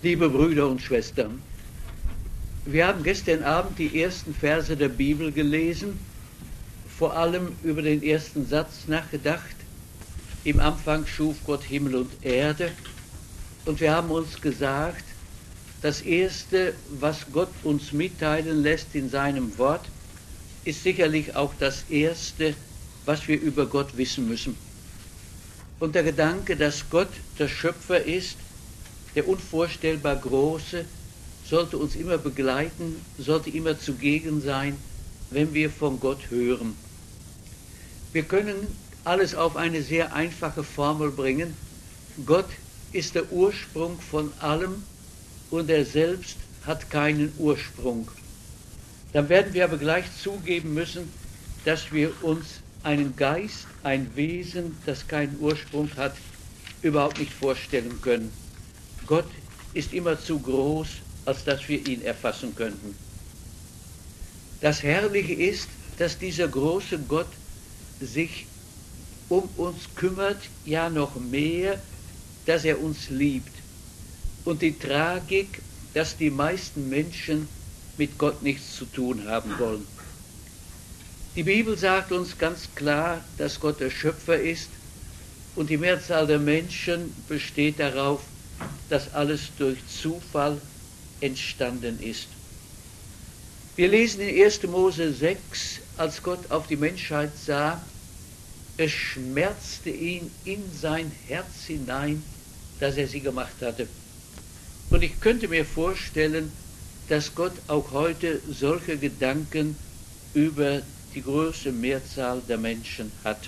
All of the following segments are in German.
Liebe Brüder und Schwestern, wir haben gestern Abend die ersten Verse der Bibel gelesen, vor allem über den ersten Satz nachgedacht. Im Anfang schuf Gott Himmel und Erde, und wir haben uns gesagt, das Erste, was Gott uns mitteilen lässt in seinem Wort, ist sicherlich auch das Erste, was wir über Gott wissen müssen. Und der Gedanke, dass Gott der Schöpfer ist, der unvorstellbar Große, sollte uns immer begleiten, sollte immer zugegen sein, wenn wir von Gott hören. Wir können alles auf eine sehr einfache Formel bringen. Gott ist der Ursprung von allem und er selbst hat keinen Ursprung. Dann werden wir aber gleich zugeben müssen, dass wir uns einen Geist, ein Wesen, das keinen Ursprung hat, überhaupt nicht vorstellen können. Gott ist immer zu groß, als dass wir ihn erfassen könnten. Das Herrliche ist, dass dieser große Gott sich um uns kümmert, ja noch mehr, dass er uns liebt. Und die Tragik, dass die meisten Menschen mit Gott nichts zu tun haben wollen. Die Bibel sagt uns ganz klar, dass Gott der Schöpfer ist, und die Mehrzahl der Menschen besteht darauf, dass alles durch Zufall entstanden ist. Wir lesen in 1. Mose 6, als Gott auf die Menschheit sah, es schmerzte ihn in sein Herz hinein, dass er sie gemacht hatte. Und ich könnte mir vorstellen, dass Gott auch heute solche Gedanken über die große Mehrzahl der Menschen hat.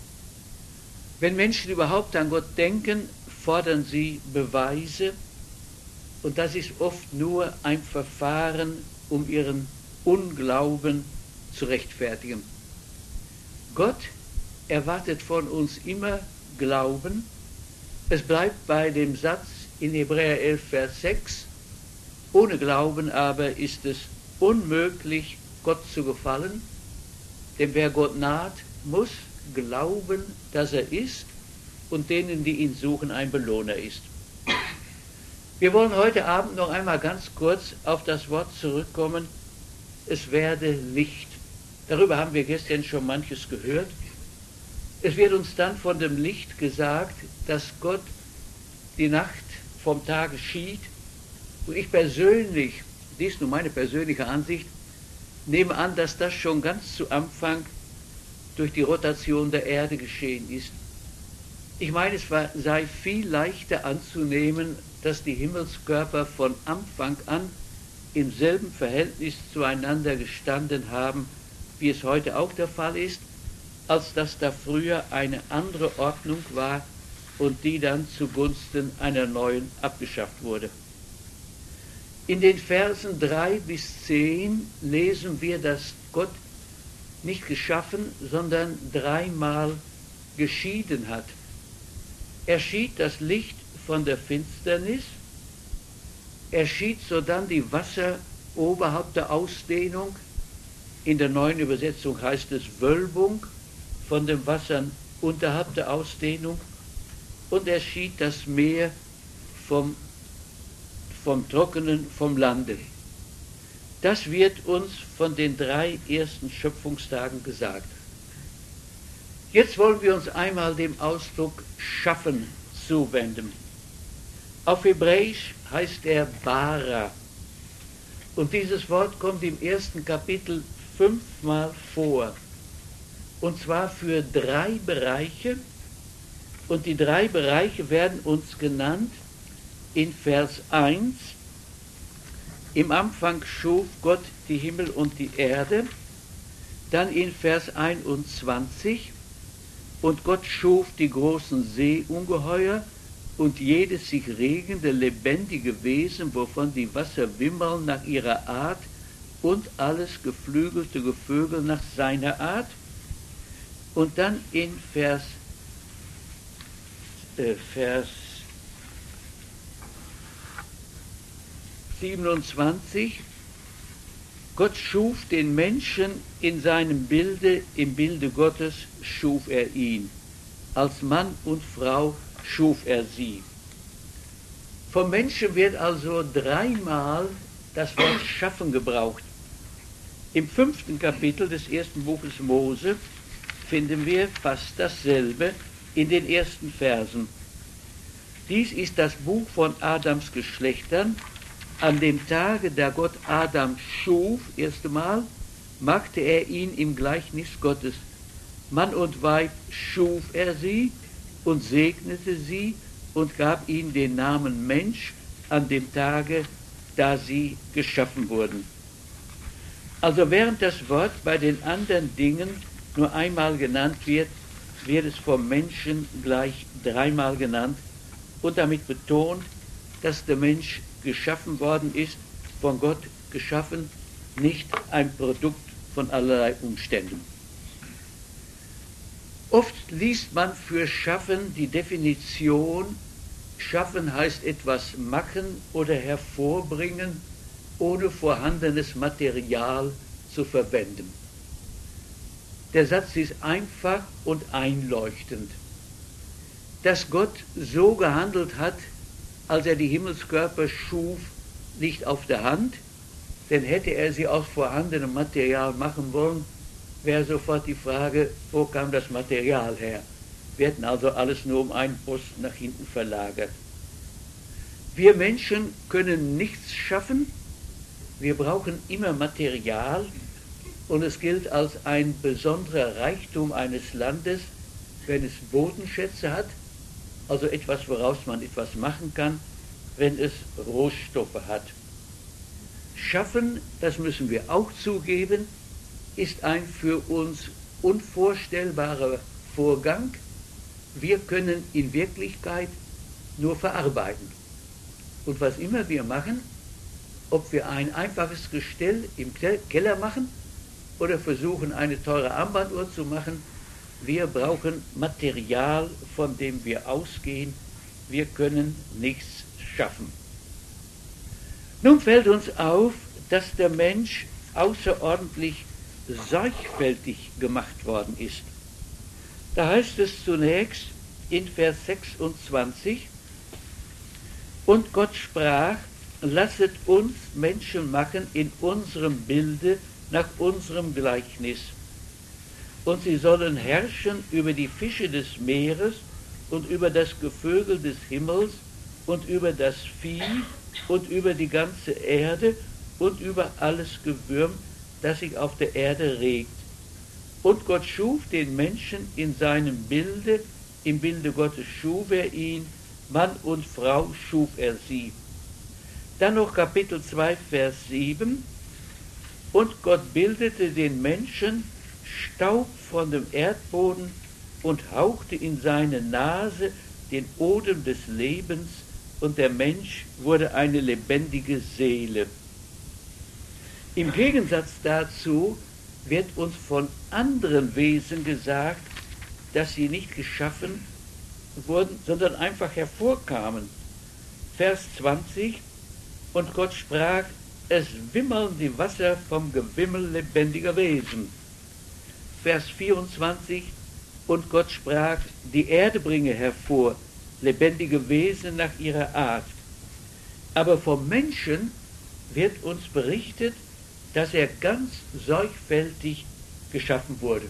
Wenn Menschen überhaupt an Gott denken, fordern sie Beweise, und das ist oft nur ein Verfahren, um ihren Unglauben zu rechtfertigen. Gott erwartet von uns immer Glauben. Es bleibt bei dem Satz in Hebräer 11, Vers 6, ohne Glauben aber ist es unmöglich, Gott zu gefallen, denn wer Gott naht, muss glauben, dass er ist und denen, die ihn suchen, ein Belohner ist. Wir wollen heute Abend noch einmal ganz kurz auf das Wort zurückkommen, es werde Licht. Darüber haben wir gestern schon manches gehört. Es wird uns dann von dem Licht gesagt, dass Gott die Nacht vom Tage schied. Und ich persönlich, dies nur meine persönliche Ansicht, nehme an, dass das schon ganz zu Anfang durch die Rotation der Erde geschehen ist. Ich meine, es sei viel leichter anzunehmen, dass die Himmelskörper von Anfang an im selben Verhältnis zueinander gestanden haben, wie es heute auch der Fall ist, als dass da früher eine andere Ordnung war und die dann zugunsten einer neuen abgeschafft wurde. In den Versen 3 bis 10 lesen wir, dass Gott nicht geschaffen, sondern dreimal geschieden hat. Er schied das Licht von der Finsternis, er schied sodann die Wasser oberhalb der Ausdehnung, in der neuen Übersetzung heißt es Wölbung, von den Wassern unterhalb der Ausdehnung, und er schied das Meer vom Trockenen, vom Lande. Das wird uns von den 3 ersten Schöpfungstagen gesagt. Jetzt wollen wir uns einmal dem Ausdruck schaffen zuwenden. Auf Hebräisch heißt er Bara. Und dieses Wort kommt im ersten Kapitel 5-mal vor. Und zwar für 3 Bereiche. Und die 3 Bereiche werden uns genannt in Vers 1. Im Anfang schuf Gott die Himmel und die Erde. Dann in Vers 21. Und Gott schuf die großen Seeungeheuer und jedes sich regende, lebendige Wesen, wovon die Wasser wimmeln nach ihrer Art, und alles geflügelte Gevögel nach seiner Art. Und dann in Vers 27, Gott schuf den Menschen in seinem Bilde, im Bilde Gottes schuf er ihn. Als Mann und Frau schuf er sie. Vom Menschen wird also dreimal das Wort schaffen gebraucht. Im 5. Kapitel des 1. Buches Mose finden wir fast dasselbe in den ersten Versen. Dies ist das Buch von Adams Geschlechtern. An dem Tage, da Gott Adam schuf, erste Mal, machte er ihn im Gleichnis Gottes. Mann und Weib schuf er sie und segnete sie und gab ihnen den Namen Mensch an dem Tage, da sie geschaffen wurden. Also während das Wort bei den anderen Dingen nur einmal genannt wird, wird es vom Menschen gleich dreimal genannt und damit betont, dass der Mensch geschaffen worden ist, von Gott geschaffen, nicht ein Produkt von allerlei Umständen. Oft liest man für Schaffen die Definition, Schaffen heißt etwas machen oder hervorbringen, ohne vorhandenes Material zu verwenden. Der Satz ist einfach und einleuchtend. Dass Gott so gehandelt hat, als er die Himmelskörper schuf, liegt auf der Hand, denn hätte er sie aus vorhandenem Material machen wollen, wäre sofort die Frage, wo kam das Material her? Wir hätten also alles nur um einen Posten nach hinten verlagert. Wir Menschen können nichts schaffen, wir brauchen immer Material und es gilt als ein besonderer Reichtum eines Landes, wenn es Bodenschätze hat, also etwas, woraus man etwas machen kann, wenn es Rohstoffe hat. Schaffen, das müssen wir auch zugeben, ist ein für uns unvorstellbarer Vorgang. Wir können in Wirklichkeit nur verarbeiten. Und was immer wir machen, ob wir ein einfaches Gestell im Keller machen oder versuchen, eine teure Armbanduhr zu machen, wir brauchen Material, von dem wir ausgehen. Wir können nichts schaffen. Nun fällt uns auf, dass der Mensch außerordentlich sorgfältig gemacht worden ist. Da heißt es zunächst in Vers 26, und Gott sprach, lasset uns Menschen machen in unserem Bilde, nach unserem Gleichnis. Und sie sollen herrschen über die Fische des Meeres und über das Gevögel des Himmels und über das Vieh und über die ganze Erde und über alles Gewürm, das sich auf der Erde regt. Und Gott schuf den Menschen in seinem Bilde, im Bilde Gottes schuf er ihn, Mann und Frau schuf er sie. Dann noch Kapitel 2, Vers 7. Und Gott bildete den Menschen Staub von dem Erdboden und hauchte in seine Nase den Odem des Lebens, und der Mensch wurde eine lebendige Seele. Im Gegensatz dazu wird uns von anderen Wesen gesagt, dass sie nicht geschaffen wurden, sondern einfach hervorkamen. Vers 20, und Gott sprach, es wimmeln die Wasser vom Gewimmel lebendiger Wesen. Vers 24, und Gott sprach, die Erde bringe hervor lebendige Wesen nach ihrer Art. Aber vom Menschen wird uns berichtet, dass er ganz sorgfältig geschaffen wurde.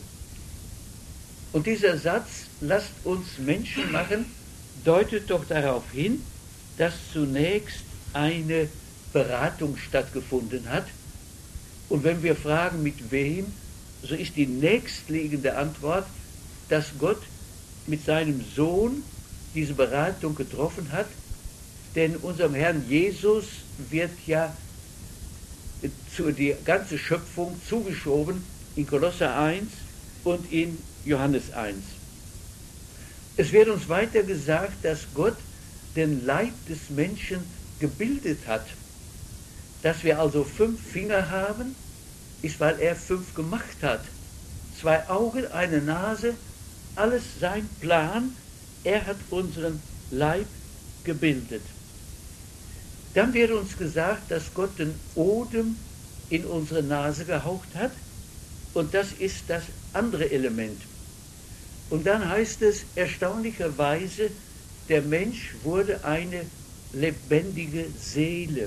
Und dieser Satz, lasst uns Menschen machen, deutet doch darauf hin, dass zunächst eine Beratung stattgefunden hat. Und wenn wir fragen, mit wem, so ist die nächstliegende Antwort, dass Gott mit seinem Sohn diese Beratung getroffen hat, denn unserem Herrn Jesus wird ja die ganze Schöpfung zugeschoben in Kolosser 1 und in Johannes 1. Es wird uns weiter gesagt, dass Gott den Leib des Menschen gebildet hat. Dass wir also 5 Finger haben, ist, weil er 5 gemacht hat. 2 Augen, eine Nase, alles sein Plan. Er hat unseren Leib gebildet. Dann wird uns gesagt, dass Gott den Odem in unsere Nase gehaucht hat. Und das ist das andere Element. Und dann heißt es erstaunlicherweise, der Mensch wurde eine lebendige Seele.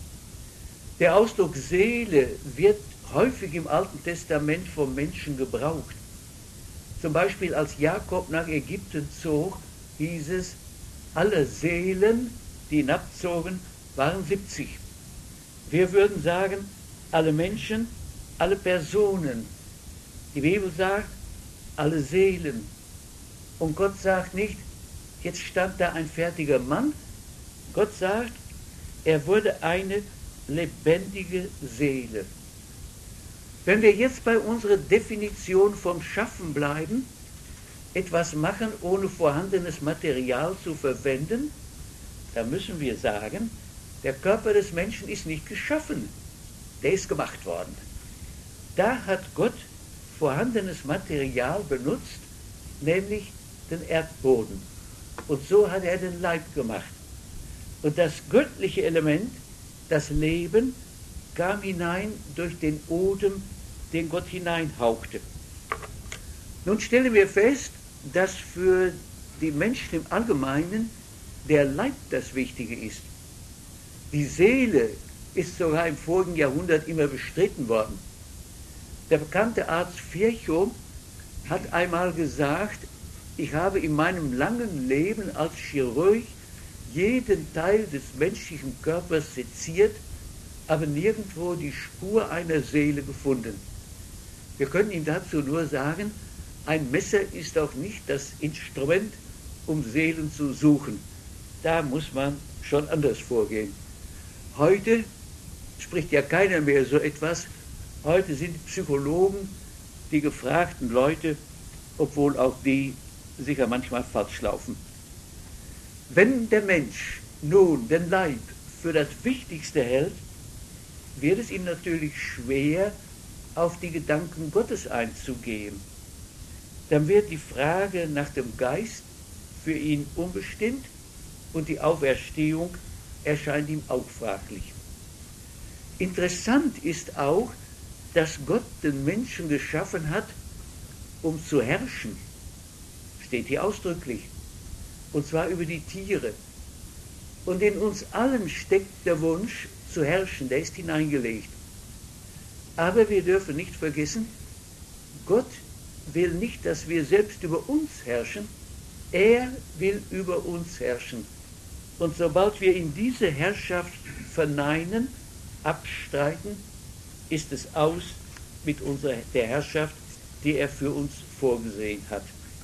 Der Ausdruck Seele wird häufig im Alten Testament vom Menschen gebraucht. Zum Beispiel als Jakob nach Ägypten zog, hieß es, alle Seelen, die hinabzogen, waren 70. Wir würden sagen, alle Menschen, alle Personen. Die Bibel sagt, alle Seelen. Und Gott sagt nicht, jetzt stand da ein fertiger Mann. Gott sagt, er wurde eine lebendige Seele. Wenn wir jetzt bei unserer Definition vom Schaffen bleiben, etwas machen, ohne vorhandenes Material zu verwenden, dann müssen wir sagen, der Körper des Menschen ist nicht geschaffen, der ist gemacht worden. Da hat Gott vorhandenes Material benutzt, nämlich den Erdboden. Und so hat er den Leib gemacht. Und das göttliche Element, das Leben, kam hinein durch den Odem, den Gott hineinhauchte. Nun stellen wir fest, dass für die Menschen im Allgemeinen der Leib das Wichtige ist. Die Seele ist sogar im vorigen Jahrhundert immer bestritten worden. Der bekannte Arzt Virchow hat einmal gesagt, ich habe in meinem langen Leben als Chirurg jeden Teil des menschlichen Körpers seziert, aber nirgendwo die Spur einer Seele gefunden. Wir können ihm dazu nur sagen, ein Messer ist auch nicht das Instrument, um Seelen zu suchen. Da muss man schon anders vorgehen. Heute spricht ja keiner mehr so etwas. Heute sind die Psychologen die gefragten Leute, obwohl auch die sicher manchmal falsch laufen. Wenn der Mensch nun den Leib für das Wichtigste hält, wird es ihm natürlich schwer, auf die Gedanken Gottes einzugehen. Dann wird die Frage nach dem Geist für ihn unbestimmt und die Auferstehung erscheint ihm auch fraglich. Interessant ist auch, dass Gott den Menschen geschaffen hat, um zu herrschen. Steht hier ausdrücklich. Und zwar über die Tiere. Und in uns allen steckt der Wunsch zu herrschen, der ist hineingelegt. Aber wir dürfen nicht vergessen, Gott will nicht, dass wir selbst über uns herrschen, er will über uns herrschen. Und sobald wir in diese Herrschaft verneinen, abstreiten, ist es aus mit der Herrschaft, die er für uns vorgesehen hat.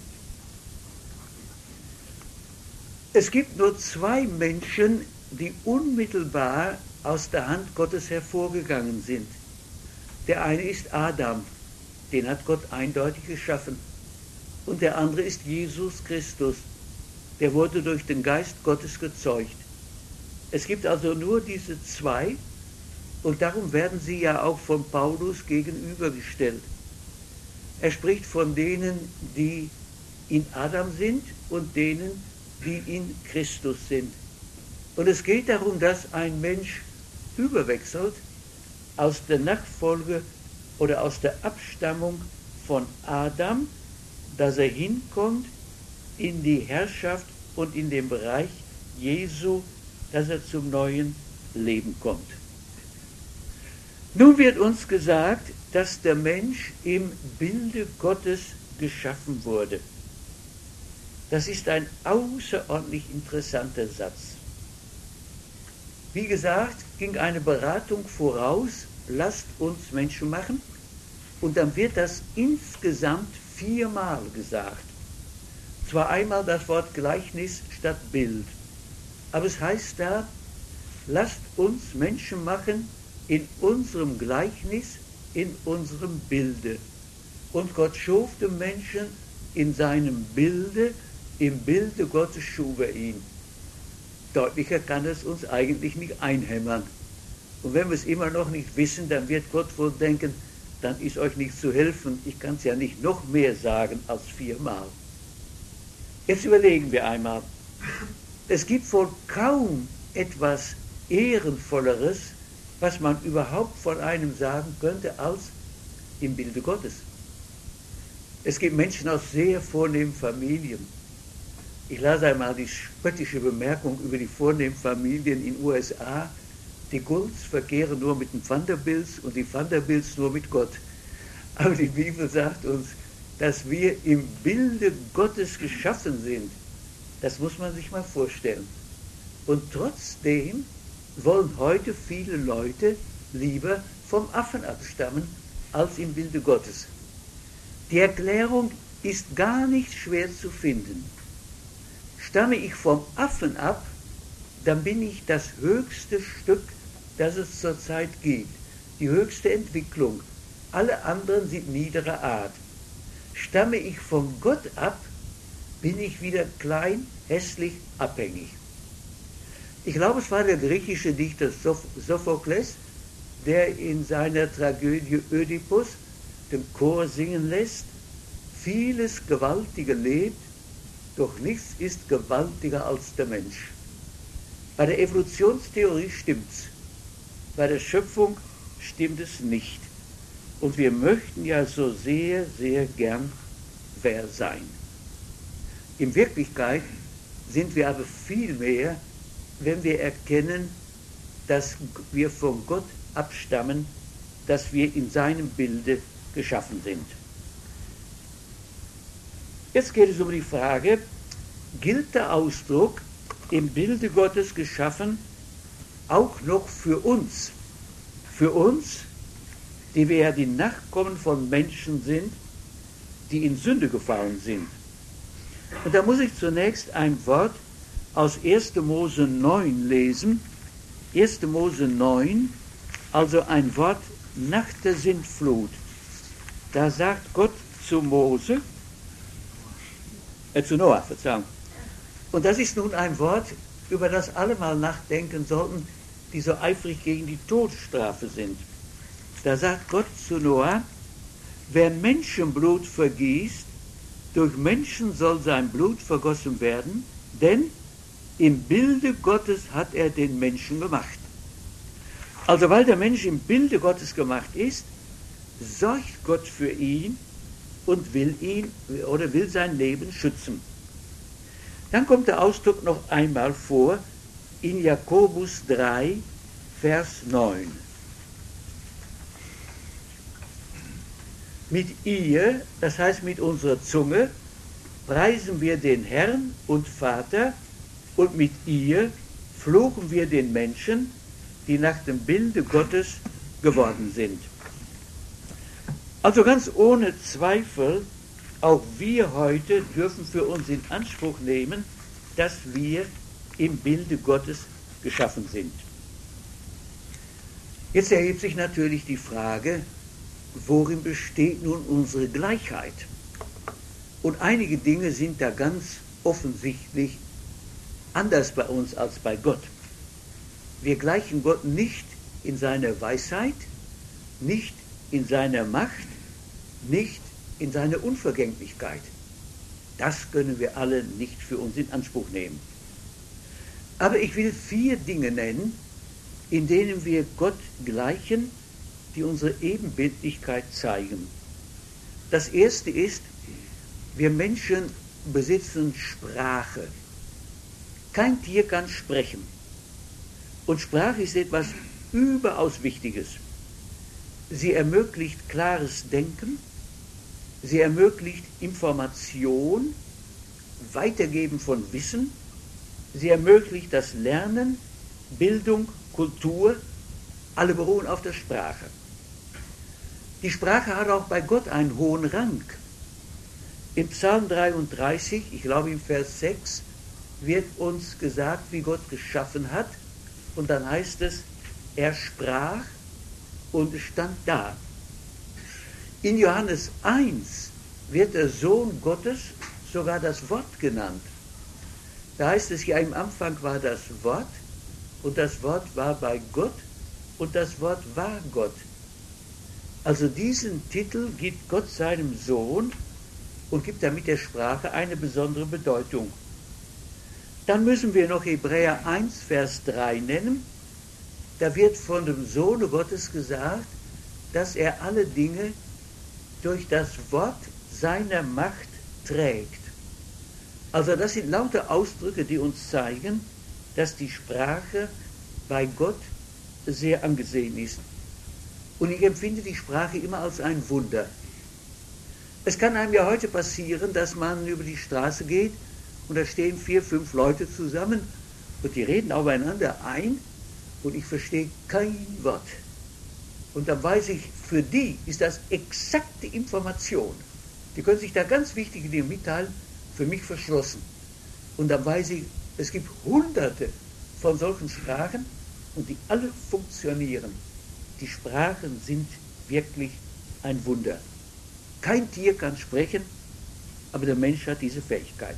Es gibt nur zwei Menschen, die unmittelbar aus der Hand Gottes hervorgegangen sind. Der eine ist Adam, den hat Gott eindeutig geschaffen. Und der andere ist Jesus Christus, der wurde durch den Geist Gottes gezeugt. Es gibt also nur diese zwei und darum werden sie ja auch von Paulus gegenübergestellt. Er spricht von denen, die in Adam sind und denen, die in Christus sind. Und es geht darum, dass ein Mensch überwechselt aus der Nachfolge oder aus der Abstammung von Adam, dass er hinkommt in die Herrschaft und in den Bereich Jesu, dass er zum neuen Leben kommt. Nun wird uns gesagt, dass der Mensch im Bilde Gottes geschaffen wurde. Das ist ein außerordentlich interessanter Satz. Wie gesagt, ging eine Beratung voraus, lasst uns Menschen machen, und dann wird das insgesamt 4-mal gesagt. Zwar einmal das Wort Gleichnis statt Bild, aber es heißt da, lasst uns Menschen machen in unserem Gleichnis, in unserem Bilde. Und Gott schuf den Menschen in seinem Bilde, im Bilde Gottes schuf er ihn. Deutlicher kann es uns eigentlich nicht einhämmern. Und wenn wir es immer noch nicht wissen, dann wird Gott wohl denken, dann ist euch nicht zu helfen. Ich kann es ja nicht noch mehr sagen als 4-mal. Jetzt überlegen wir einmal. Es gibt wohl kaum etwas Ehrenvolleres, was man überhaupt von einem sagen könnte, als im Bilde Gottes. Es gibt Menschen aus sehr vornehmen Familien. Ich las einmal die spöttische Bemerkung über die vornehmen Familien in den USA, die Gulls verkehren nur mit den Vanderbilts und die Vanderbilts nur mit Gott. Aber die Bibel sagt uns, dass wir im Bilde Gottes geschaffen sind. Das muss man sich mal vorstellen. Und trotzdem wollen heute viele Leute lieber vom Affen abstammen als im Bilde Gottes. Die Erklärung ist gar nicht schwer zu finden. Stamme ich vom Affen ab, dann bin ich das höchste Stück, das es zurzeit gibt, die höchste Entwicklung. Alle anderen sind niederer Art. Stamme ich von Gott ab, bin ich wieder klein, hässlich, abhängig. Ich glaube, es war der griechische Dichter Sophokles, der in seiner Tragödie Ödipus den Chor singen lässt: Vieles Gewaltige lebt, doch nichts ist gewaltiger als der Mensch. Bei der Evolutionstheorie stimmt's, bei der Schöpfung stimmt es nicht. Und wir möchten ja so sehr, sehr gern wer sein. In Wirklichkeit sind wir aber viel mehr, wenn wir erkennen, dass wir von Gott abstammen, dass wir in seinem Bilde geschaffen sind. Jetzt geht es um die Frage, gilt der Ausdruck im Bilde Gottes geschaffen auch noch für uns? Für uns, die wir ja die Nachkommen von Menschen sind, die in Sünde gefallen sind. Und da muss ich zunächst ein Wort aus 1. Mose 9 lesen. 1. Mose 9, also ein Wort nach der Sintflut. Da sagt Gott zu Mose, zu Noah, Verzeihung. Und das ist nun ein Wort, über das alle mal nachdenken sollten, die so eifrig gegen die Todesstrafe sind. Da sagt Gott zu Noah, wer Menschenblut vergießt, durch Menschen soll sein Blut vergossen werden, denn im Bilde Gottes hat er den Menschen gemacht. Also weil der Mensch im Bilde Gottes gemacht ist, sorgt Gott für ihn und will sein Leben schützen. Dann kommt der Ausdruck noch einmal vor in Jakobus 3, Vers 9. Mit ihr, das heißt mit unserer Zunge, preisen wir den Herrn und Vater, und mit ihr fluchen wir den Menschen, die nach dem Bilde Gottes geworden sind. Also ganz ohne Zweifel, auch wir heute dürfen für uns in Anspruch nehmen, dass wir im Bilde Gottes geschaffen sind. Jetzt erhebt sich natürlich die Frage, worin besteht nun unsere Gleichheit? Und einige Dinge sind da ganz offensichtlich anders bei uns als bei Gott. Wir gleichen Gott nicht in seiner Weisheit, nicht in seiner Macht, nicht in seiner Unvergänglichkeit. Das können wir alle nicht für uns in Anspruch nehmen. Aber ich will 4 Dinge nennen, in denen wir Gott gleichen, die unsere Ebenbildlichkeit zeigen. Das erste ist, wir Menschen besitzen Sprache. Kein Tier kann sprechen. Und Sprache ist etwas überaus Wichtiges. Sie ermöglicht klares Denken, sie ermöglicht Information, Weitergeben von Wissen, sie ermöglicht das Lernen, Bildung, Kultur, alle beruhen auf der Sprache. Die Sprache hat auch bei Gott einen hohen Rang. Im Psalm 33, ich glaube im Vers 6, wird uns gesagt, wie Gott geschaffen hat. Und dann heißt es, er sprach und es stand da. In Johannes 1 wird der Sohn Gottes sogar das Wort genannt. Da heißt es ja, im Anfang war das Wort und das Wort war bei Gott und das Wort war Gott. Also diesen Titel gibt Gott seinem Sohn und gibt damit der Sprache eine besondere Bedeutung. Dann müssen wir noch Hebräer 1, Vers 3 nennen. Da wird von dem Sohne Gottes gesagt, dass er alle Dinge durch das Wort seiner Macht trägt. Also das sind lauter Ausdrücke, die uns zeigen, dass die Sprache bei Gott sehr angesehen ist. Und ich empfinde die Sprache immer als ein Wunder. Es kann einem ja heute passieren, dass man über die Straße geht und da stehen 4, 5 Leute zusammen und die reden aufeinander ein und ich verstehe kein Wort. Und dann weiß ich, für die ist das exakte Information. Die können sich da ganz wichtige Dinge mitteilen, für mich verschlossen. Und dann weiß ich, es gibt Hunderte von solchen Sprachen und die alle funktionieren. Die Sprachen sind wirklich ein Wunder. Kein Tier kann sprechen, aber der Mensch hat diese Fähigkeit.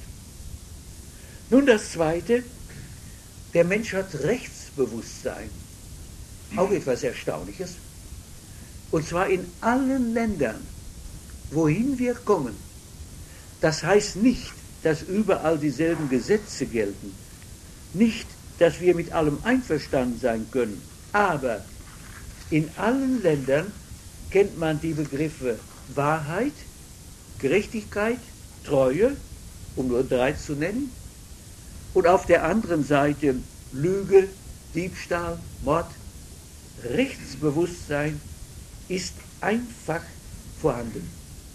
Nun das Zweite, der Mensch hat Rechtsbewusstsein. Auch etwas Erstaunliches. Und zwar in allen Ländern, wohin wir kommen. Das heißt nicht, dass überall dieselben Gesetze gelten. Nicht, dass wir mit allem einverstanden sein können. Aber in allen Ländern kennt man die Begriffe Wahrheit, Gerechtigkeit, Treue, um nur 3 zu nennen. Und auf der anderen Seite Lüge, Diebstahl, Mord. Rechtsbewusstsein ist einfach vorhanden.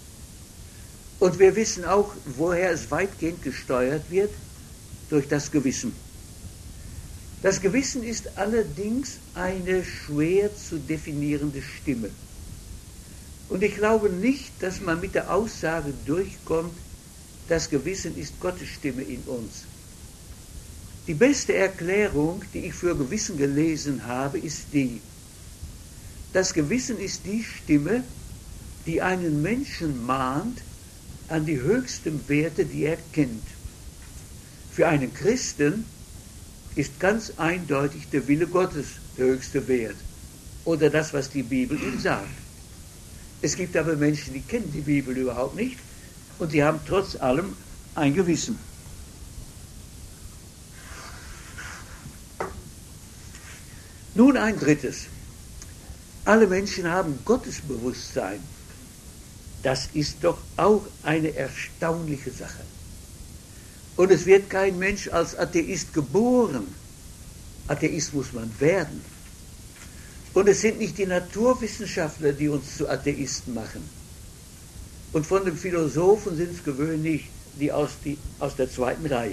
Und wir wissen auch, woher es weitgehend gesteuert wird, durch das Gewissen. Das Gewissen ist allerdings eine schwer zu definierende Stimme. Und ich glaube nicht, dass man mit der Aussage durchkommt, das Gewissen ist Gottes Stimme in uns. Die beste Erklärung, die ich für Gewissen gelesen habe, ist die: Das Gewissen ist die Stimme, die einen Menschen mahnt an die höchsten Werte, die er kennt. Für einen Christen ist ganz eindeutig der Wille Gottes der höchste Wert oder das, was die Bibel ihm sagt. Es gibt aber Menschen, die kennen die Bibel überhaupt nicht und die haben trotz allem ein Gewissen. Nun ein drittes. Alle Menschen haben Gottesbewusstsein. Das ist doch auch eine erstaunliche Sache. Und es wird kein Mensch als Atheist geboren. Atheist muss man werden. Und es sind nicht die Naturwissenschaftler, die uns zu Atheisten machen. Und von den Philosophen sind es gewöhnlich die aus der zweiten Reihe.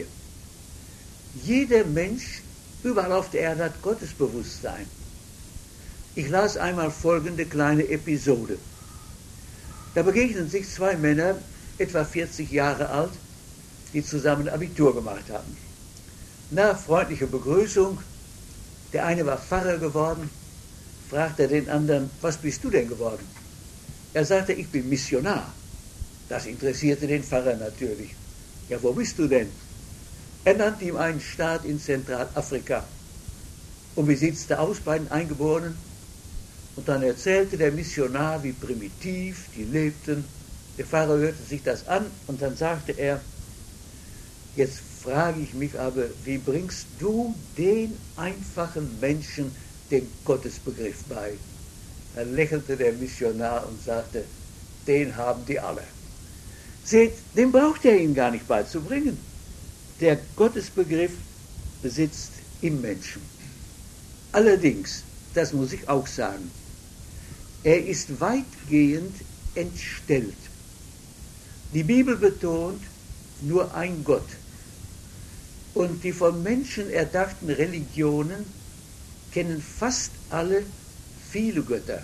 Jeder Mensch überall auf der Erde hat Gottesbewusstsein. Ich las einmal folgende kleine Episode. Da begegnen sich 2 Männer, etwa 40 Jahre alt, die zusammen Abitur gemacht haben. Nach freundlicher Begrüßung, der eine war Pfarrer geworden, fragte er den anderen: Was bist du denn geworden? Er sagte: Ich bin Missionar. Das interessierte den Pfarrer natürlich. Ja, wo bist du denn? Er nannte ihm einen Staat in Zentralafrika. Und wie sieht es da aus bei den Eingeborenen? Und dann erzählte der Missionar, wie primitiv die lebten. Der Pfarrer hörte sich das an und dann sagte er: Jetzt frage ich mich aber, wie bringst du den einfachen Menschen den Gottesbegriff bei? Da lächelte der Missionar und sagte: Den haben die alle. Seht, den braucht er ihnen gar nicht beizubringen. Der Gottesbegriff sitzt im Menschen. Allerdings, das muss ich auch sagen, er ist weitgehend entstellt. Die Bibel betont nur ein Gott. Und die von Menschen erdachten Religionen kennen fast alle viele Götter.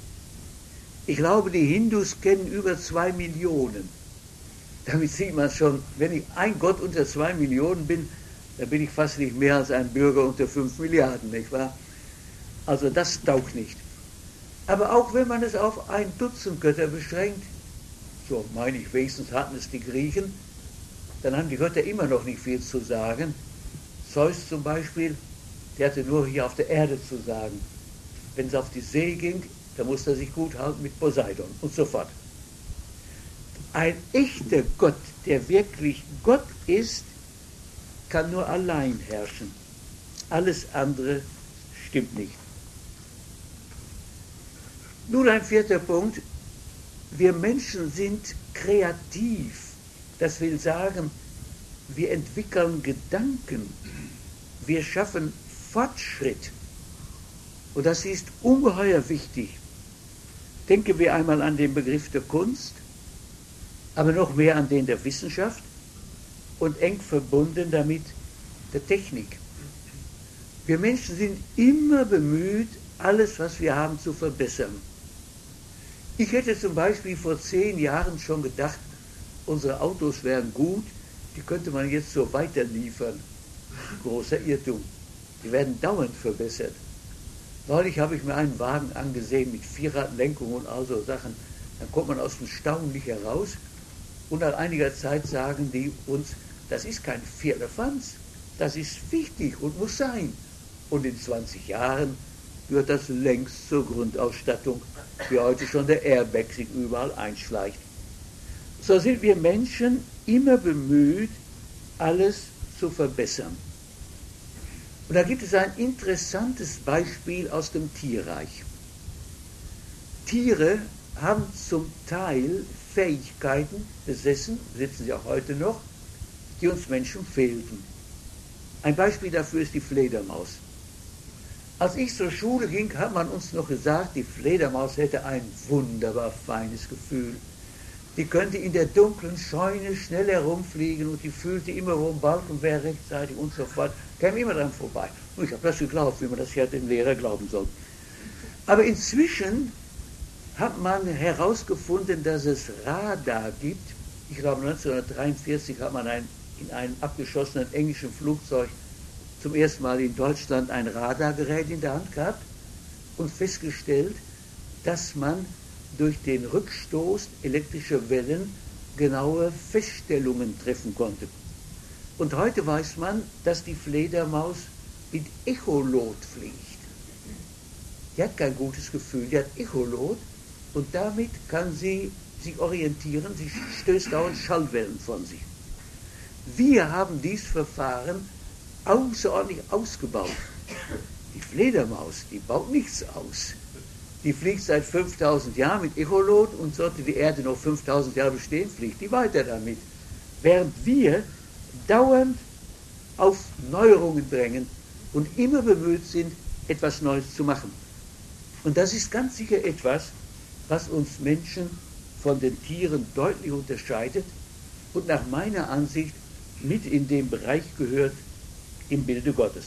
Ich glaube, die Hindus kennen über 2 Millionen. Damit sieht man schon, wenn ich ein Gott unter 2 Millionen bin, dann bin ich fast nicht mehr als ein Bürger unter 5 Milliarden, nicht wahr? Also das taugt nicht. Aber auch wenn man es auf 1 Dutzend Götter beschränkt, so meine ich, wenigstens hatten es die Griechen, dann haben die Götter immer noch nicht viel zu sagen. Zeus zum Beispiel, der hatte nur hier auf der Erde zu sagen. Wenn es auf die See ging, dann musste er sich gut halten mit Poseidon und so fort. Ein echter Gott, der wirklich Gott ist, kann nur allein herrschen. Alles andere stimmt nicht. Nun ein 4. Punkt. Wir Menschen sind kreativ. Das will sagen, wir entwickeln Gedanken, wir schaffen Fortschritt. Und das ist ungeheuer wichtig. Denken wir einmal an den Begriff der Kunst, aber noch mehr an den der Wissenschaft und eng verbunden damit der Technik. Wir Menschen sind immer bemüht, alles, was wir haben, zu verbessern. Ich hätte zum Beispiel vor 10 Jahren schon gedacht, unsere Autos wären gut, die könnte man jetzt so weiterliefern. Großer Irrtum. Die werden dauernd verbessert. Neulich habe ich mir einen Wagen angesehen mit Vierradlenkung und all so Sachen. Dann kommt man aus dem Staunen nicht heraus und nach einiger Zeit sagen die uns, das ist kein Firlefanz, das ist wichtig und muss sein. Und in 20 Jahren gehört das längst zur Grundausstattung, wie heute schon der Airbag sich überall einschleicht. So sind wir Menschen immer bemüht, alles zu verbessern. Und da gibt es ein interessantes Beispiel aus dem Tierreich. Tiere haben zum Teil Fähigkeiten besitzen sie auch heute noch, die uns Menschen fehlten. Ein Beispiel dafür ist die Fledermaus. Als ich zur Schule ging, hat man uns noch gesagt, die Fledermaus hätte ein wunderbar feines Gefühl. Die könnte in der dunklen Scheune schnell herumfliegen und die fühlte immer, wo ein Balken wäre, rechtzeitig und so fort. Käme immer dran vorbei. Und ich habe das geglaubt, wie man das ja dem Lehrer glauben soll. Aber inzwischen hat man herausgefunden, dass es Radar gibt. Ich glaube, 1943 hat man in einem abgeschossenen englischen Flugzeug zum ersten Mal in Deutschland ein Radargerät in der Hand gehabt und festgestellt, dass man durch den Rückstoß elektrischer Wellen genaue Feststellungen treffen konnte. Und heute weiß man, dass die Fledermaus mit Echolot fliegt. Die hat kein gutes Gefühl, die hat Echolot und damit kann sie sich orientieren, sie stößt dauernd Schallwellen von sich. Wir haben dieses Verfahren außerordentlich ausgebaut. Die Fledermaus, die baut nichts aus. Die fliegt seit 5000 Jahren mit Echolot und sollte die Erde noch 5000 Jahre bestehen, fliegt die weiter damit. Während wir dauernd auf Neuerungen drängen und immer bemüht sind, etwas Neues zu machen. Und das ist ganz sicher etwas, was uns Menschen von den Tieren deutlich unterscheidet und nach meiner Ansicht mit in den Bereich gehört im Bilde Gottes.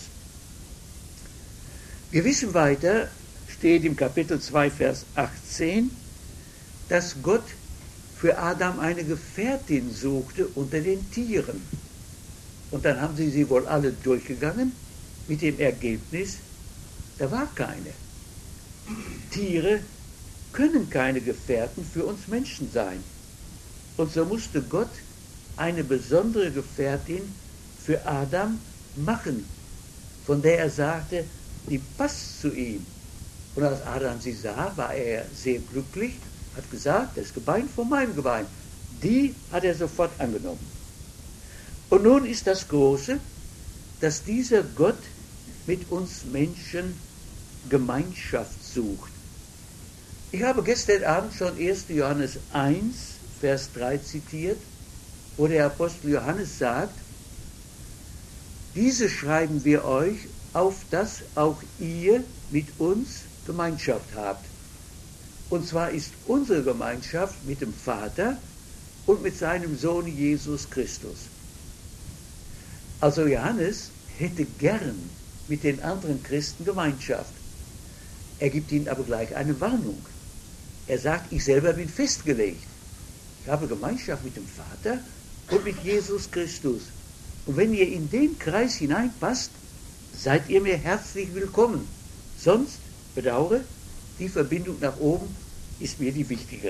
Wir wissen weiter, steht im Kapitel 2, Vers 18, dass Gott für Adam eine Gefährtin suchte unter den Tieren. Und dann haben sie wohl alle durchgegangen mit dem Ergebnis, da war keine. Tiere können keine Gefährten für uns Menschen sein. Und so musste Gott eine besondere Gefährtin für Adam machen, von der er sagte, die passt zu ihm. Und als Adam sie sah, war er sehr glücklich, hat gesagt, das Gebein von meinem Gebein. Die hat er sofort angenommen. Und nun ist das Große, dass dieser Gott mit uns Menschen Gemeinschaft sucht. Ich habe gestern Abend schon 1. Johannes 1, Vers 3 zitiert, wo der Apostel Johannes sagt, diese schreiben wir euch, auf dass auch ihr mit uns Gemeinschaft habt. Und zwar ist unsere Gemeinschaft mit dem Vater und mit seinem Sohn Jesus Christus. Also Johannes hätte gern mit den anderen Christen Gemeinschaft. Er gibt ihnen aber gleich eine Warnung. Er sagt, ich selber bin festgelegt. Ich habe Gemeinschaft mit dem Vater und mit Jesus Christus. Und wenn ihr in den Kreis hineinpasst, seid ihr mir herzlich willkommen. Sonst, bedauere, die Verbindung nach oben ist mir die wichtigere.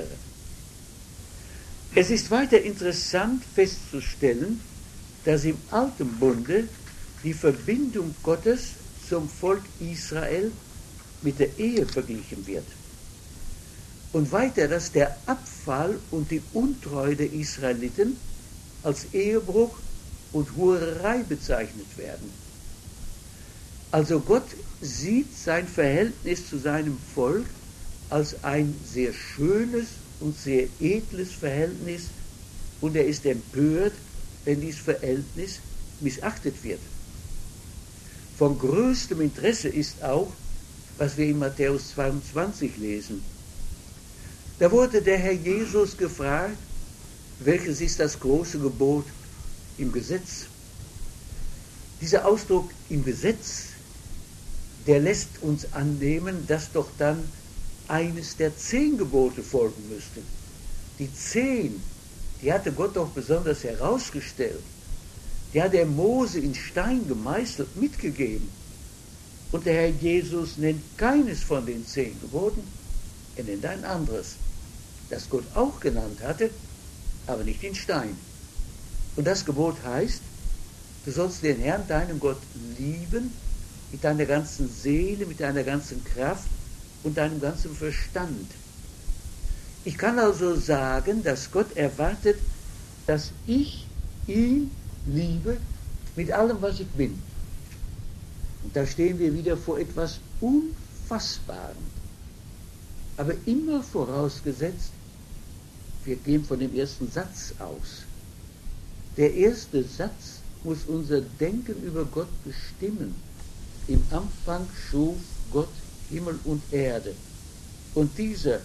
Es ist weiter interessant festzustellen, dass im Alten Bunde die Verbindung Gottes zum Volk Israel mit der Ehe verglichen wird. Und weiter, dass der Abfall und die Untreue der Israeliten als Ehebruch und Hurerei bezeichnet werden. Also Gott sieht sein Verhältnis zu seinem Volk als ein sehr schönes und sehr edles Verhältnis und er ist empört, wenn dieses Verhältnis missachtet wird. Von größtem Interesse ist auch, was wir in Matthäus 22 lesen. Da wurde der Herr Jesus gefragt, welches ist das große Gebot im Gesetz? Dieser Ausdruck im Gesetz, der lässt uns annehmen, dass doch dann eines der 10 Gebote folgen müsste. Die 10, die hatte Gott doch besonders herausgestellt. Die hat der Mose in Stein gemeißelt mitgegeben. Und der Herr Jesus nennt keines von den 10 Geboten, er nennt ein anderes, das Gott auch genannt hatte, aber nicht in Stein. Und das Gebot heißt, du sollst den Herrn, deinen Gott, lieben, mit deiner ganzen Seele, mit deiner ganzen Kraft und deinem ganzen Verstand. Ich kann also sagen, dass Gott erwartet, dass ich ihn liebe mit allem, was ich bin. Und da stehen wir wieder vor etwas Unfassbarem. Aber immer vorausgesetzt, wir gehen von dem ersten Satz aus. Der erste Satz muss unser Denken über Gott bestimmen. Im Anfang schuf Gott Himmel und Erde. Und dieser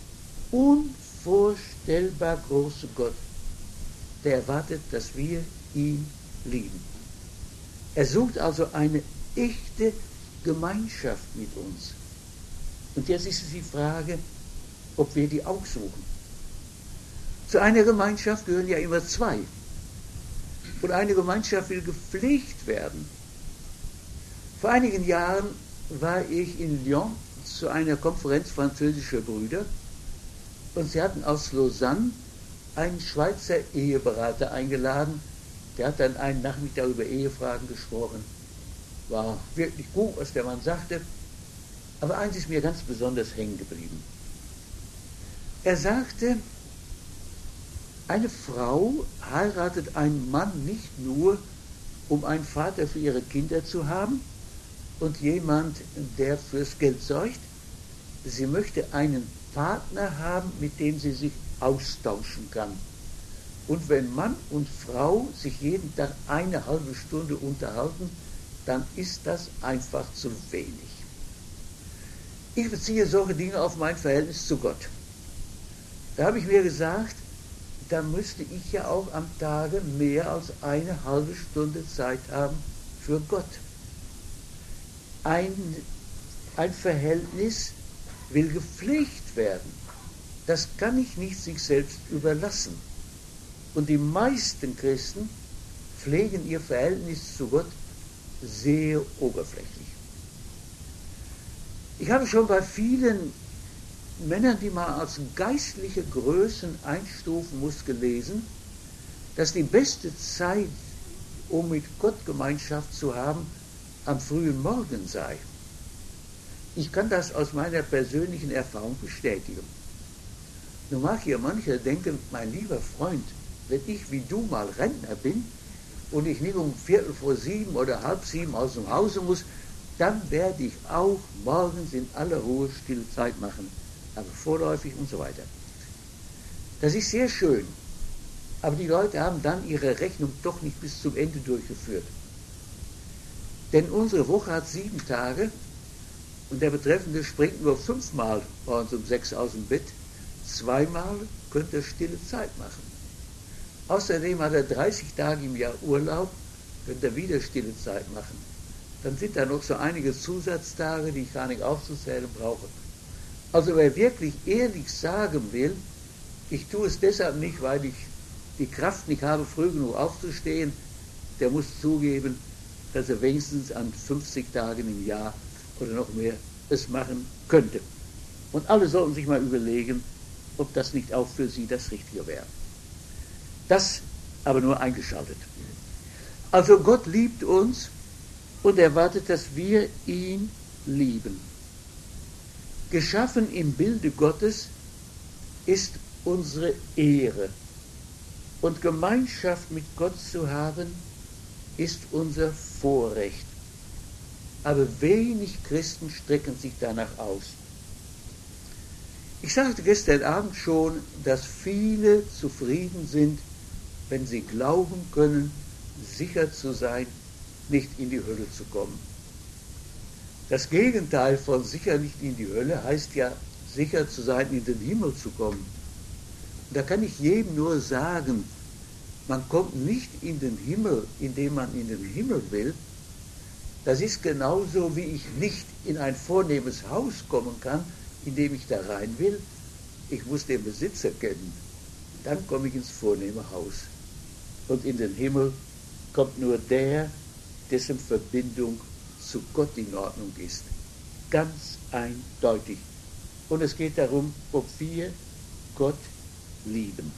unvorstellbar große Gott, der erwartet, dass wir ihn lieben. Er sucht also eine echte Gemeinschaft mit uns. Und jetzt ist es die Frage, ob wir die auch suchen. Zu einer Gemeinschaft gehören ja immer 2. Und eine Gemeinschaft will gepflegt werden. Vor einigen Jahren war ich in Lyon zu einer Konferenz französischer Brüder und sie hatten aus Lausanne einen Schweizer Eheberater eingeladen. Der hat dann einen Nachmittag über Ehefragen gesprochen. War wirklich gut, was der Mann sagte. Aber eins ist mir ganz besonders hängen geblieben. Er sagte, eine Frau heiratet einen Mann nicht nur, um einen Vater für ihre Kinder zu haben und jemand, der fürs Geld sorgt. Sie möchte einen Partner haben, mit dem sie sich austauschen kann. Und wenn Mann und Frau sich jeden Tag eine halbe Stunde unterhalten, dann ist das einfach zu wenig. Ich beziehe solche Dinge auf mein Verhältnis zu Gott. Da habe ich mir gesagt, da müsste ich ja auch am Tage mehr als eine halbe Stunde Zeit haben für Gott. Ein Verhältnis will gepflegt werden. Das kann ich nicht sich selbst überlassen. Und die meisten Christen pflegen ihr Verhältnis zu Gott sehr oberflächlich. Ich habe schon bei vielen Männern, die man als geistliche Größen einstufen muss, gelesen, dass die beste Zeit, um mit Gott Gemeinschaft zu haben, am frühen Morgen sei. Ich kann das aus meiner persönlichen Erfahrung bestätigen. Nun mag hier mancher denken, mein lieber Freund, wenn ich wie du mal Rentner bin und ich nicht um 6:45 oder 6:30 aus dem Hause muss, dann werde ich auch morgens in aller Ruhe stille Zeit machen, aber vorläufig und so weiter. Das ist sehr schön, aber die Leute haben dann ihre Rechnung doch nicht bis zum Ende durchgeführt. Denn unsere Woche hat 7 Tage und der Betreffende springt nur 5-mal morgens um 6 aus dem Bett. 2-mal könnte er stille Zeit machen. Außerdem hat er 30 Tage im Jahr Urlaub, könnte er wieder stille Zeit machen. Dann sind da noch so einige Zusatztage, die ich gar nicht aufzuzählen brauche. Also wer wirklich ehrlich sagen will, ich tue es deshalb nicht, weil ich die Kraft nicht habe, früh genug aufzustehen, der muss zugeben, dass er wenigstens an 50 Tagen im Jahr oder noch mehr es machen könnte. Und alle sollten sich mal überlegen, ob das nicht auch für sie das Richtige wäre. Das aber nur eingeschaltet. Also Gott liebt uns und erwartet, dass wir ihn lieben. Geschaffen im Bilde Gottes ist unsere Ehre. Und Gemeinschaft mit Gott zu haben, ist unser Vorrecht. Aber wenig Christen strecken sich danach aus. Ich sagte gestern Abend schon, dass viele zufrieden sind wenn sie glauben können, sicher zu sein, nicht in die Hölle zu kommen. Das Gegenteil von sicher nicht in die Hölle heißt ja, sicher zu sein, in den Himmel zu kommen. Und da kann ich jedem nur sagen, man kommt nicht in den Himmel, indem man in den Himmel will. Das ist genauso, wie ich nicht in ein vornehmes Haus kommen kann, indem ich da rein will. Ich muss den Besitzer kennen. Dann komme ich ins vornehme Haus. Und in den Himmel kommt nur der, dessen Verbindung zu Gott in Ordnung ist. Ganz eindeutig. Und es geht darum, ob wir Gott lieben.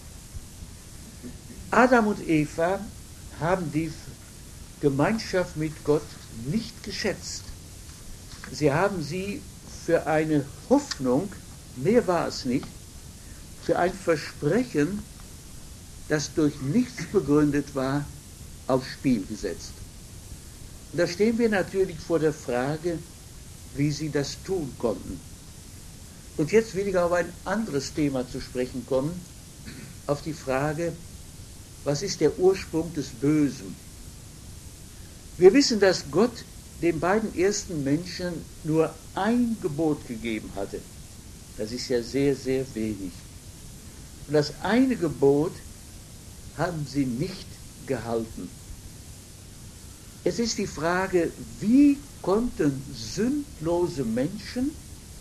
Adam und Eva haben die Gemeinschaft mit Gott nicht geschätzt. Sie haben sie für eine Hoffnung, mehr war es nicht, für ein Versprechen, das durch nichts begründet war, aufs Spiel gesetzt. Und da stehen wir natürlich vor der Frage, wie sie das tun konnten. Und jetzt will ich auf ein anderes Thema zu sprechen kommen, auf die Frage, was ist der Ursprung des Bösen? Wir wissen, dass Gott den beiden ersten Menschen nur ein Gebot gegeben hatte. Das ist ja sehr, sehr wenig. Und das eine Gebot haben sie nicht gehalten. Es ist die Frage, wie konnten sündlose Menschen,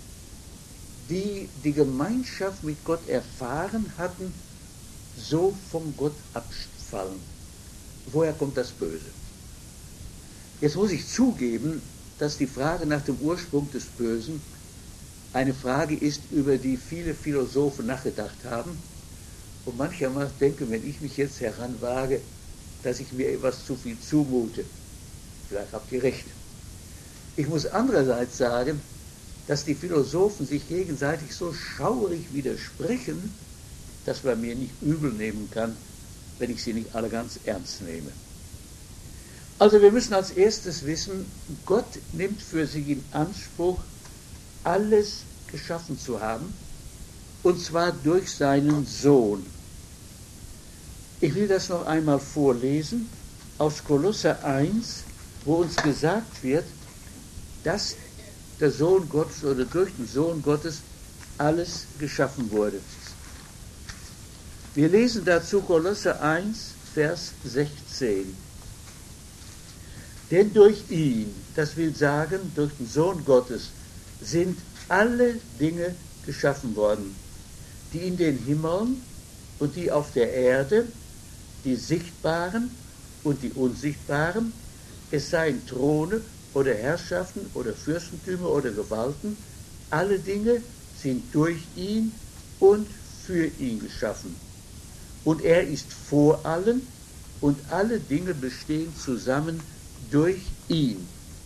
die die Gemeinschaft mit Gott erfahren hatten, so von Gott abfallen? Woher kommt das Böse? Jetzt muss ich zugeben, dass die Frage nach dem Ursprung des Bösen eine Frage ist, über die viele Philosophen nachgedacht haben. Und manchmal denke, wenn ich mich jetzt heranwage, dass ich mir etwas zu viel zumute. Vielleicht habt ihr recht. Ich muss andererseits sagen, dass die Philosophen sich gegenseitig so schaurig widersprechen, dass man mir nicht übel nehmen kann, wenn ich sie nicht alle ganz ernst nehme. Also wir müssen als erstes wissen, Gott nimmt für sich in Anspruch, alles geschaffen zu haben, und zwar durch seinen Sohn. Ich will das noch einmal vorlesen aus Kolosser 1, wo uns gesagt wird, dass der Sohn Gottes oder durch den Sohn Gottes alles geschaffen wurde. Wir lesen dazu Kolosser 1, Vers 16. Denn durch ihn, das will sagen, durch den Sohn Gottes, sind alle Dinge geschaffen worden, die in den Himmeln und die auf der Erde, die sichtbaren und die unsichtbaren, es seien Throne oder Herrschaften oder Fürstentümer oder Gewalten, alle Dinge sind durch ihn und für ihn geschaffen. Und er ist vor allen und alle Dinge bestehen zusammen durch ihn.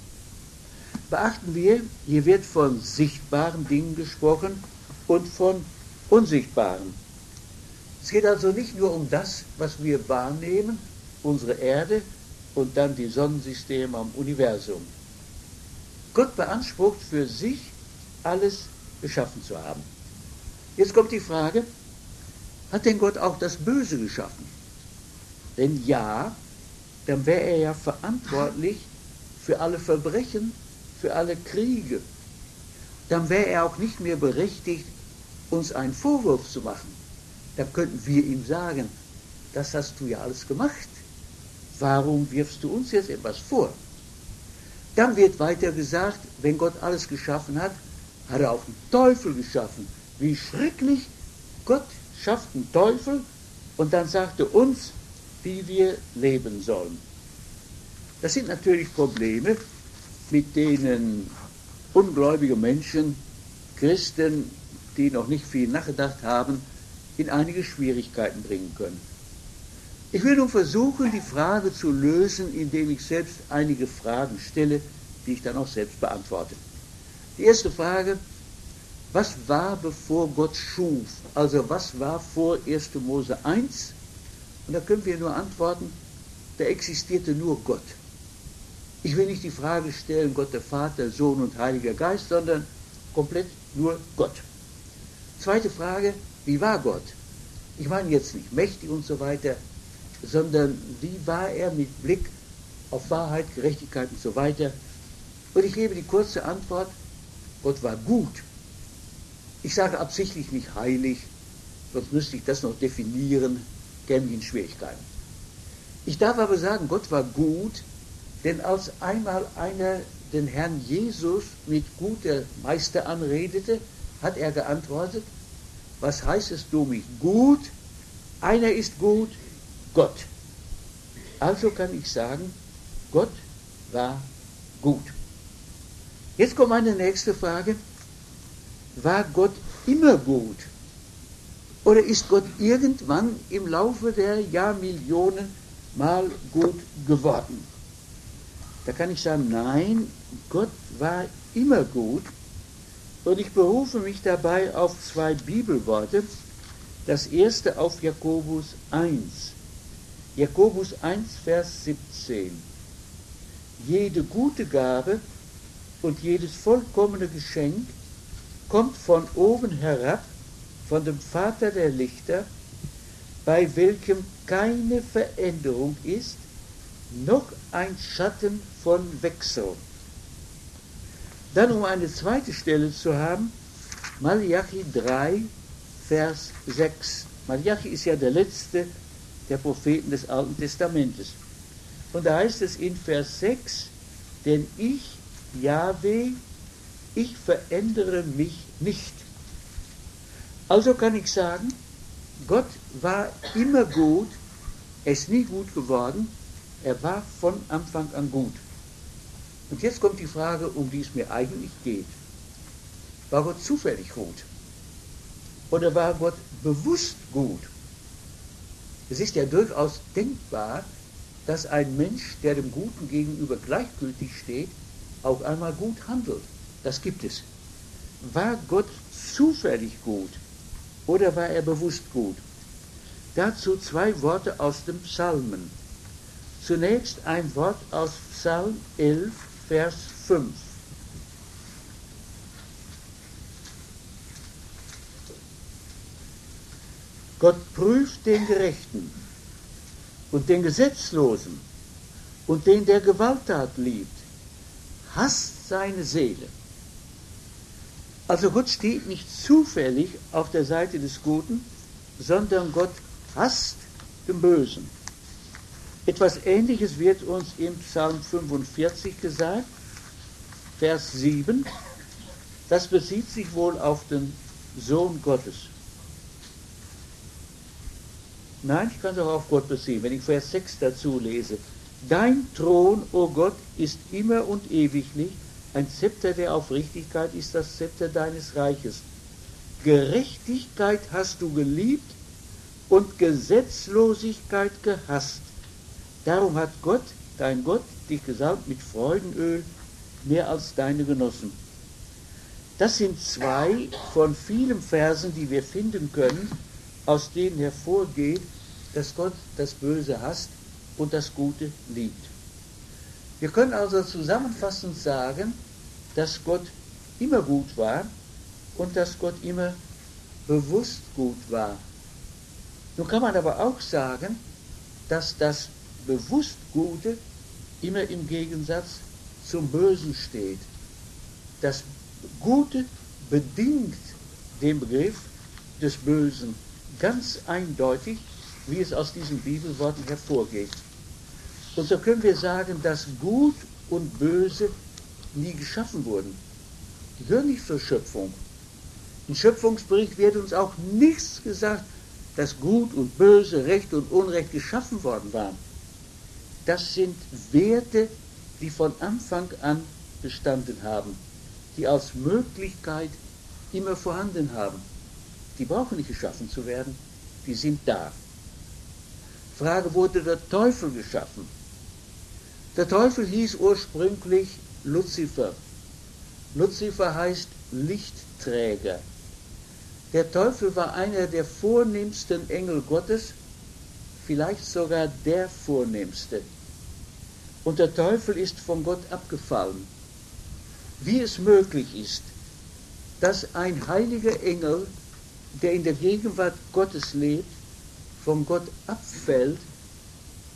Beachten wir, hier wird von sichtbaren Dingen gesprochen und von unsichtbaren. Es geht also nicht nur um das, was wir wahrnehmen, unsere Erde und dann die Sonnensysteme am Universum. Gott beansprucht für sich, alles geschaffen zu haben. Jetzt kommt die Frage, hat denn Gott auch das Böse geschaffen? Wenn ja, dann wäre er ja verantwortlich für alle Verbrechen, für alle Kriege. Dann wäre er auch nicht mehr berechtigt, uns einen Vorwurf zu machen. Dann könnten wir ihm sagen, das hast du ja alles gemacht. Warum wirfst du uns jetzt etwas vor? Dann wird weiter gesagt, wenn Gott alles geschaffen hat, hat er auch einen Teufel geschaffen. Wie schrecklich, Gott schafft einen Teufel und dann sagt er uns, wie wir leben sollen. Das sind natürlich Probleme, mit denen ungläubige Menschen, Christen, die noch nicht viel nachgedacht haben, in einige Schwierigkeiten bringen können. Ich will nun versuchen, die Frage zu lösen, indem ich selbst einige Fragen stelle, die ich dann auch selbst beantworte. Die erste Frage, was war, bevor Gott schuf? Also was war vor 1. Mose 1? Und da können wir nur antworten, da existierte nur Gott. Ich will nicht die Frage stellen, Gott der Vater, Sohn und Heiliger Geist, sondern komplett nur Gott. Zweite Frage, wie war Gott? Ich meine jetzt nicht mächtig und so weiter. sondern wie war er mit Blick auf Wahrheit, Gerechtigkeit und so weiter. Und ich gebe die kurze Antwort, Gott war gut. Ich sage absichtlich nicht heilig, sonst müsste ich das noch definieren, käme ich in Schwierigkeiten. Ich darf aber sagen, Gott war gut, denn als einmal einer den Herrn Jesus mit guter Meister anredete, hat er geantwortet, was heißt es, du mich gut? Einer ist gut, Gott. Also kann ich sagen, Gott war gut. Jetzt kommt meine nächste Frage. War Gott immer gut? Oder ist Gott irgendwann im Laufe der Jahrmillionen mal gut geworden? Da kann ich sagen, nein, Gott war immer gut. Und ich berufe mich dabei auf zwei Bibelworte. Das erste auf Jakobus 1. Jakobus 1, Vers 17. Jede gute Gabe und jedes vollkommene Geschenk kommt von oben herab, von dem Vater der Lichter, bei welchem keine Veränderung ist, noch ein Schatten von Wechsel. Dann, um eine zweite Stelle zu haben, Malachi 3, Vers 6. Malachi ist ja der letzte der Propheten des Alten Testamentes. Und da heißt es in Vers 6, denn ich, Jahwe, ich verändere mich nicht. Also kann ich sagen, Gott war immer gut, er ist nie gut geworden, er war von Anfang an gut. Und jetzt kommt die Frage, um die es mir eigentlich geht. War Gott zufällig gut? Oder war Gott bewusst gut? Es ist ja durchaus denkbar, dass ein Mensch, der dem Guten gegenüber gleichgültig steht, auch einmal gut handelt. Das gibt es. War Gott zufällig gut oder war er bewusst gut? Dazu zwei Worte aus dem Psalmen. Zunächst ein Wort aus Psalm 11, Vers 5. Gott prüft den Gerechten und den Gesetzlosen und den, der Gewalttat liebt, hasst seine Seele. Also Gott steht nicht zufällig auf der Seite des Guten, sondern Gott hasst den Bösen. Etwas Ähnliches wird uns im Psalm 45 gesagt, Vers 7. Das bezieht sich wohl auf den Sohn Gottes. Nein, ich kann es auch auf Gott beziehen, wenn ich Vers 6 dazu lese. Dein Thron, o Gott, ist immer und ewiglich, ein Zepter der Aufrichtigkeit ist das Zepter deines Reiches. Gerechtigkeit hast du geliebt und Gesetzlosigkeit gehasst. Darum hat Gott, dein Gott, dich gesalbt mit Freudenöl, mehr als deine Genossen. Das sind zwei von vielen Versen, die wir finden können, aus denen hervorgeht, dass Gott das Böse hasst und das Gute liebt. Wir können also zusammenfassend sagen, dass Gott immer gut war und dass Gott immer bewusst gut war. Nun kann man aber auch sagen, dass das bewusst Gute immer im Gegensatz zum Bösen steht. Das Gute bedingt den Begriff des Bösen ganz eindeutig, wie es aus diesen Bibelworten hervorgeht. Und so können wir sagen, dass Gut und Böse nie geschaffen wurden. Die gehören nicht zur Schöpfung. Im Schöpfungsbericht wird uns auch nichts gesagt, dass Gut und Böse, Recht und Unrecht geschaffen worden waren. Das sind Werte, die von Anfang an bestanden haben, die als Möglichkeit immer vorhanden haben. Die brauchen nicht geschaffen zu werden, die sind da. Frage, wurde der Teufel geschaffen? Der Teufel hieß ursprünglich Luzifer. Luzifer heißt Lichtträger. Der Teufel war einer der vornehmsten Engel Gottes, vielleicht sogar der vornehmste. Und der Teufel ist von Gott abgefallen. Wie es möglich ist, dass ein heiliger Engel, der in der Gegenwart Gottes lebt, von Gott abfällt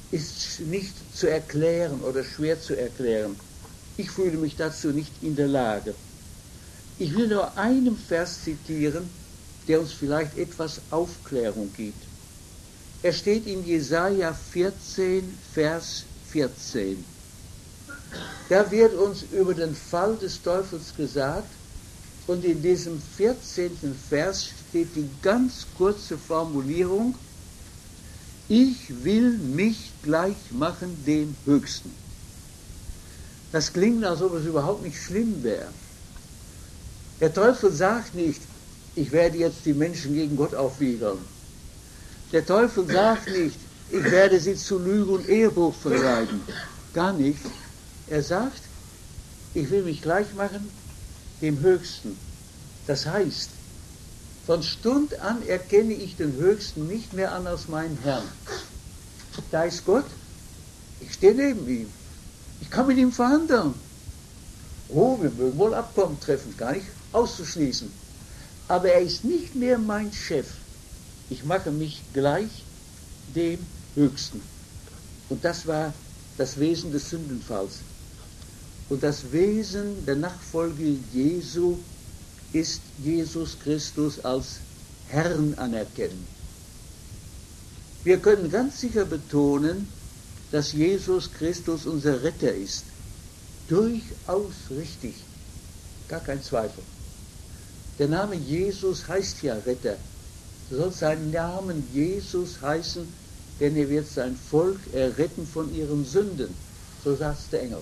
ist nicht zu erklären oder schwer zu erklären. Ich fühle mich dazu nicht in der Lage. Ich will nur einen Vers zitieren, der uns vielleicht etwas Aufklärung gibt. Er steht in Jesaja 14, Vers 14. Da wird uns über den Fall des Teufels gesagt, und in diesem 14. Vers steht die ganz kurze Formulierung: Ich will mich gleich machen dem Höchsten. Das klingt, als ob es überhaupt nicht schlimm wäre. Der Teufel sagt nicht, ich werde jetzt die Menschen gegen Gott aufwiegeln. Der Teufel sagt nicht, ich werde sie zu Lüge und Ehebruch verleiten. Gar nicht. Er sagt, ich will mich gleich machen dem Höchsten. Das heißt, von Stund an erkenne ich den Höchsten nicht mehr an als meinen Herrn. Da ist Gott, ich stehe neben ihm. Ich kann mit ihm verhandeln. Oh, wir mögen wohl Abkommen treffen, gar nicht auszuschließen. Aber er ist nicht mehr mein Chef. Ich mache mich gleich dem Höchsten. Und das war das Wesen des Sündenfalls. Und das Wesen der Nachfolge Jesu ist Jesus Christus als Herrn anerkennen. Wir können ganz sicher betonen, dass Jesus Christus unser Retter ist. Durchaus richtig. Gar kein Zweifel. Der Name Jesus heißt ja Retter. So soll seinen Namen Jesus heißen, denn er wird sein Volk erretten von ihren Sünden. So sagt der Engel.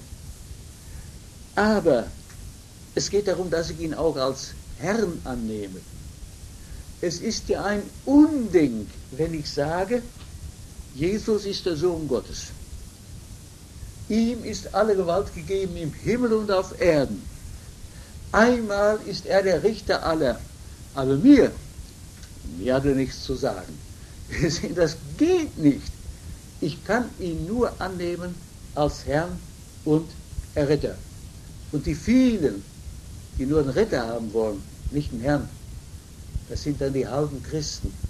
Aber es geht darum, dass ich ihn auch als Herrn annehme. Es ist ja ein Unding, wenn ich sage, Jesus ist der Sohn Gottes. Ihm ist alle Gewalt gegeben im Himmel und auf Erden. Einmal ist er der Richter aller, aber mir hat er nichts zu sagen. Das geht nicht. Ich kann ihn nur annehmen als Herrn und Erretter. Und die vielen, die nur einen Retter haben wollen, nicht einen Herrn, das sind dann die halben Christen.